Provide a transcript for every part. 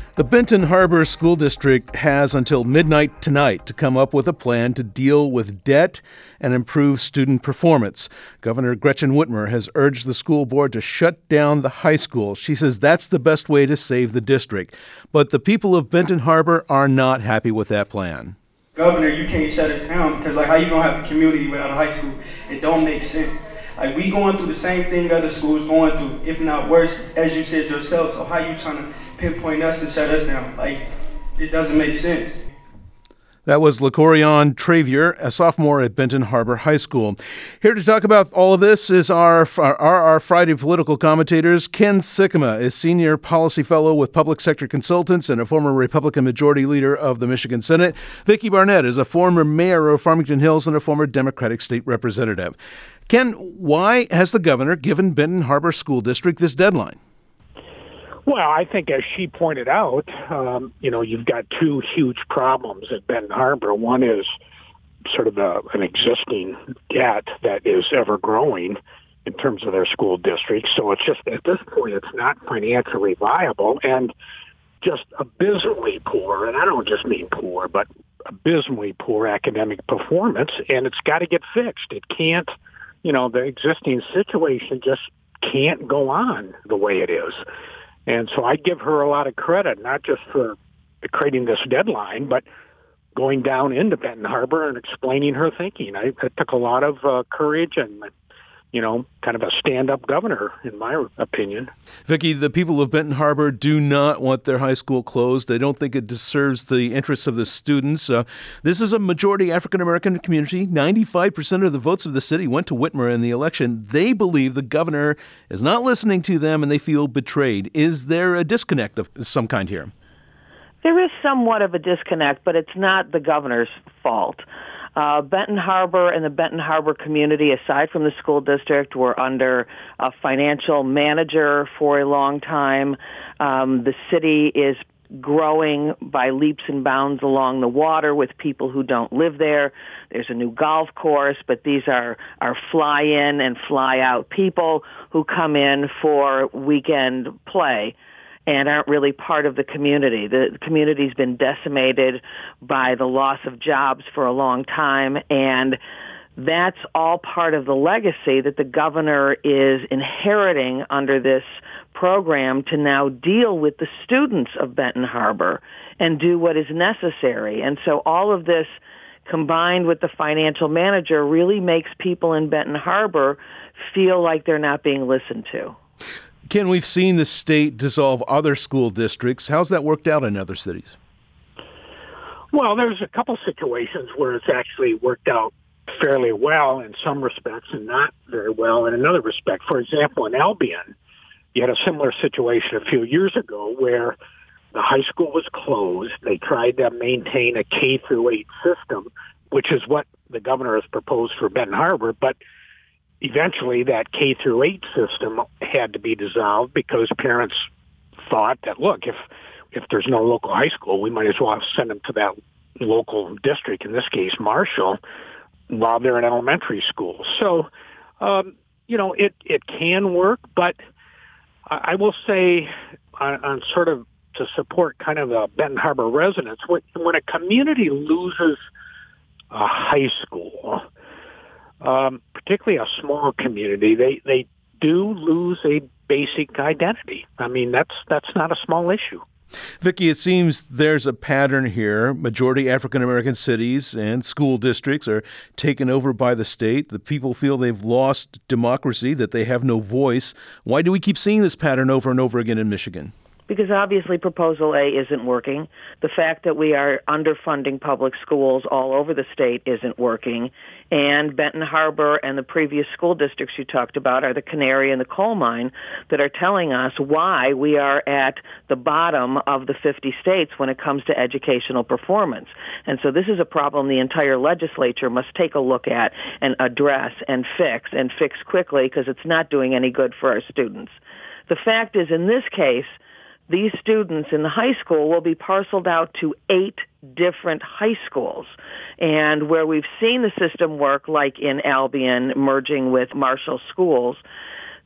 The Benton Harbor School District has until midnight tonight to come up with a plan to deal with debt and improve student performance. Governor Gretchen Whitmer has urged the school board to shut down the high school. She says that's the best way to save the district. But the people of Benton Harbor are not happy with that plan. Governor, you can't shut us down because how you gonna have a community without a high school? It don't make sense. We going through the same thing other schools going through, if not worse, as you said yourself. So how you trying to pinpoint us and shut us down? It doesn't make sense. That was LaCorian Travier, a sophomore at Benton Harbor High School. Here to talk about all of this is our Friday political commentators. Ken Sikkema is Senior Policy Fellow with Public Sector Consultants and a former Republican Majority Leader of the Michigan Senate. Vicki Barnett is a former mayor of Farmington Hills and a former Democratic State Representative. Ken, why has the governor given Benton Harbor School District this deadline? Well, I think as she pointed out, you've got two huge problems at Benton Harbor. One is sort of an existing debt that is ever growing in terms of their school district. So it's just, at this point, it's not financially viable and just abysmally poor. And I don't just mean poor, but abysmally poor academic performance. And it's got to get fixed. It can't, the existing situation just can't go on the way it is. And so I give her a lot of credit, not just for creating this deadline, but going down into Benton Harbor and explaining her thinking. It took a lot of courage and, kind of a stand-up governor, in my opinion. Vicki, the people of Benton Harbor do not want their high school closed. They don't think it serves the interests of the students. This is a majority African-American community. 95% of the votes of the city went to Whitmer in the election. They believe the governor is not listening to them and they feel betrayed. Is there a disconnect of some kind here? There is somewhat of a disconnect, but it's not the governor's fault. Benton Harbor and the Benton Harbor community, aside from the school district, were under a financial manager for a long time. The city is growing by leaps and bounds along the water with people who don't live there. There's a new golf course, but these are fly-in and fly-out people who come in for weekend play and aren't really part of the community. The community's been decimated by the loss of jobs for a long time, and that's all part of the legacy that the governor is inheriting under this program to now deal with the students of Benton Harbor and do what is necessary. And so all of this combined with the financial manager really makes people in Benton Harbor feel like they're not being listened to. Ken, we've seen the state dissolve other school districts. How's that worked out in other cities? Well, there's a couple situations where it's actually worked out fairly well in some respects and not very well in another respect. For example, in Albion, you had a similar situation a few years ago where the high school was closed. They tried to maintain a K-8 system, which is what the governor has proposed for Benton Harbor, but eventually that K-8 system had to be dissolved because parents thought that, look, if there's no local high school, we might as well send them to that local district, in this case Marshall, while they're in elementary school. So, it can work, but I will say on sort of to support kind of the Benton Harbor residents, when a community loses a high school, particularly a small community, they do lose a basic identity. I mean, that's not a small issue. Vicki, it seems there's a pattern here. Majority African-American cities and school districts are taken over by the state. The people feel they've lost democracy, that they have no voice. Why do we keep seeing this pattern over and over again in Michigan? Because obviously Proposal A isn't working. The fact that we are underfunding public schools all over the state isn't working. And Benton Harbor and the previous school districts you talked about are the canary in the coal mine that are telling us why we are at the bottom of the 50 states when it comes to educational performance. And so this is a problem the entire legislature must take a look at and address and fix quickly, because it's not doing any good for our students. The fact is, in this case, these students in the high school will be parceled out to 8 different high schools. And where we've seen the system work, like in Albion merging with Marshall schools,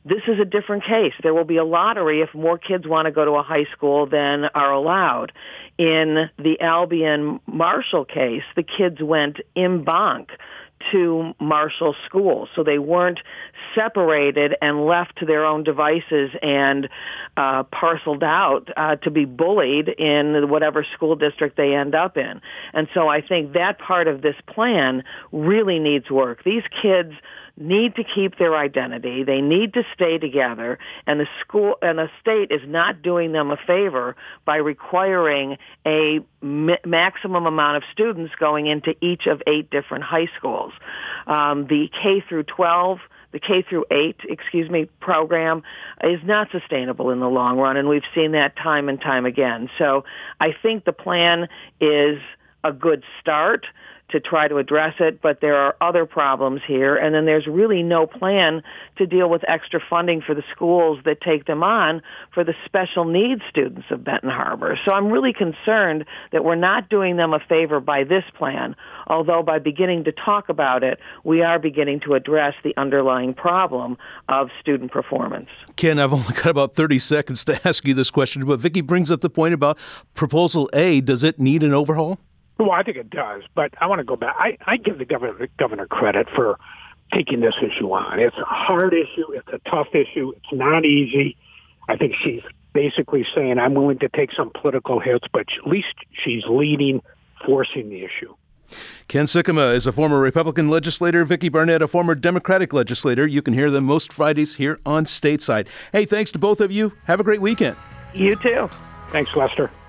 this is a different case. There will be a lottery if more kids want to go to a high school than are allowed. In the Albion Marshall case, the kids went en banc to Marshall schools. So they weren't separated and left to their own devices and parceled out to be bullied in whatever school district they end up in. And so I think that part of this plan really needs work. These kids need to keep their identity. They need to stay together, and the school and the state is not doing them a favor by requiring a maximum amount of students going into each of 8 different high schools. The K through 12, the K through 8, program is not sustainable in the long run, and we've seen that time and time again. So I think the plan is a good start to try to address it, but there are other problems here, and then there's really no plan to deal with extra funding for the schools that take them on for the special needs students of Benton Harbor. So I'm really concerned that we're not doing them a favor by this plan, although by beginning to talk about it, we are beginning to address the underlying problem of student performance. Ken, I've only got about 30 seconds to ask you this question, but Vicki brings up the point about Proposal A. Does it need an overhaul? Well, I think it does, but I want to go back. I give the governor credit for taking this issue on. It's a hard issue. It's a tough issue. It's not easy. I think she's basically saying, I'm willing to take some political hits, but at least she's leading, forcing the issue. Ken Sikkema is a former Republican legislator. Vicki Barnett, a former Democratic legislator. You can hear them most Fridays here on Stateside. Hey, thanks to both of you. Have a great weekend. You too. Thanks, Lester.